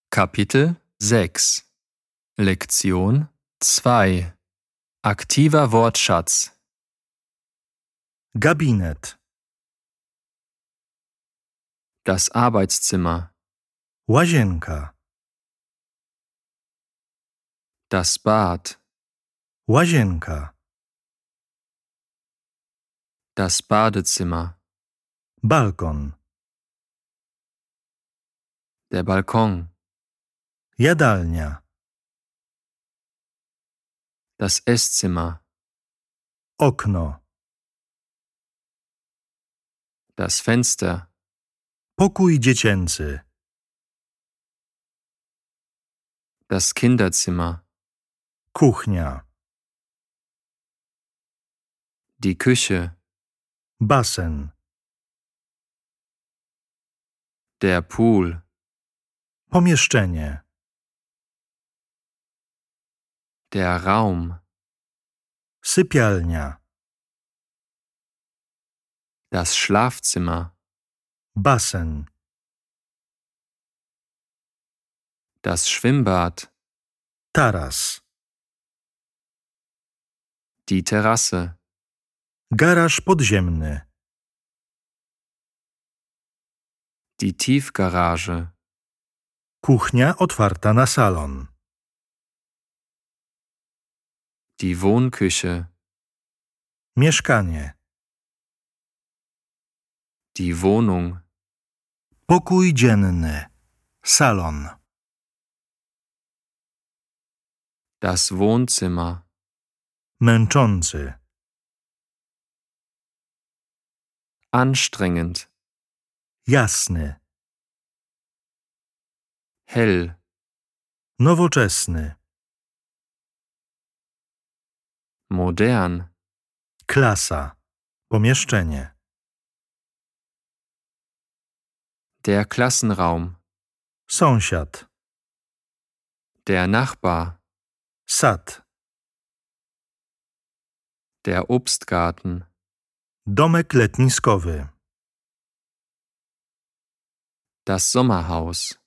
Kapitel 6 Lektion 2 Aktiver Wortschatz Gabinet, Das Arbeitszimmer, łazienka, das Bad, łazienka, das Badezimmer, balkon, der Balkon, jadalnia, das Esszimmer, okno, das Fenster, pokój dziecięcy, das Kinderzimmer, kuchnia, die Küche, basen, der Pool, pomieszczenie, der Raum, sypialnia, das Schlafzimmer, basen, das Schwimmbad, taras, die Terrasse, garaż podziemny, die Tiefgarage, kuchnia otwarta na salon, die Wohnküche, mieszkanie, die Wohnung, pokój dzienny, salon, das Wohnzimmer, męczący, anstrengend, jasny, hell, nowoczesny, modern, klasa, pomieszczenie, der Klassenraum, sąsiad, der Nachbar, sad, der Obstgarten, domek letniskowy, das Sommerhaus,